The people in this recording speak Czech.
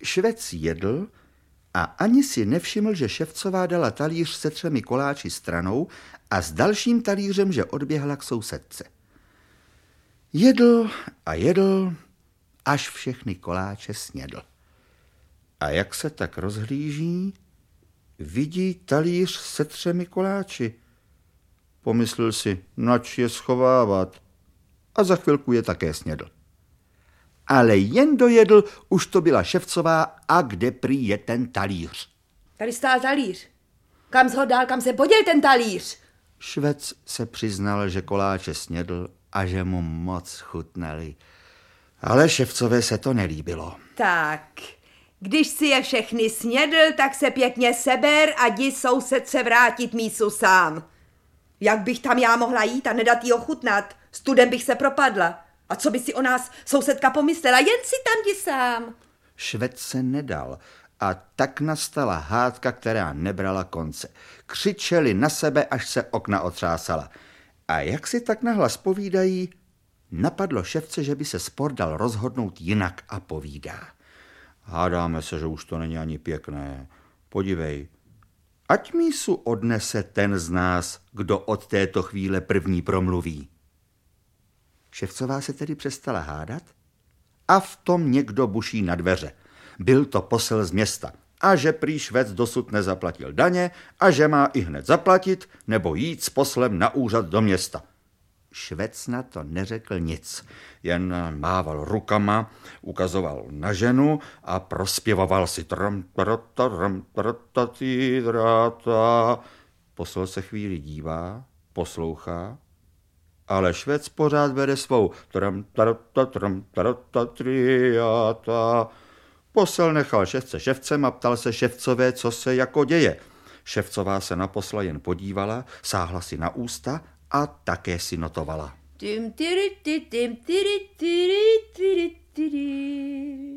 Švec jedl a ani si nevšiml, že ševcová dala talíř se 3 koláči stranou a s dalším talířem, že odběhla k sousedce. Jedl a jedl, až všechny koláče snědl. A jak se tak rozhlíží, vidí talíř se 3 koláči. Pomyslel si, nač je schovávat, a za chvilku je také snědl. Ale jen dojedl, už to byla ševcová, a kde prý je ten talíř. Tady stál talíř. Kam jsi ho dal, kam se poděl ten talíř? Švec se přiznal, že koláče snědl a že mu moc chutnali. Ale ševcové se to nelíbilo. Tak, když si je všechny snědl, tak se pěkně seber a jdi sousedce vrátit mísu sám. Jak bych tam já mohla jít a nedat jí ochutnat? Studem bych se propadla. A co by si o nás sousedka pomyslela? Jen si tam jdi sám. Švec se nedal a tak nastala hádka, která nebrala konce. Křičeli na sebe, až se okna otřásala. A jak si tak nahlas povídají, napadlo ševce, že by se spor dal rozhodnout jinak a povídá. Hádáme se, že už to není ani pěkné. Podívej, ať mísu odnese ten z nás, kdo od této chvíle první promluví. Ševcová se tedy přestala hádat a v tom někdo buší na dveře. Byl to posel z města a že prý Švec dosud nezaplatil daně a že má i hned zaplatit nebo jít s poslem na úřad do města. Švec na to neřekl nic, jen mával rukama, ukazoval na ženu a prospěvoval si Posel se chvíli dívá, poslouchá, ale Švec pořád vede svou Posel nechal ševce ševcem a ptal se ševcové, co se jako děje. Ševcová se na posla jen podívala, sáhla si na ústa a také si notovala. Tim, tiri, tim, tiri, tiri, tiri, tiri.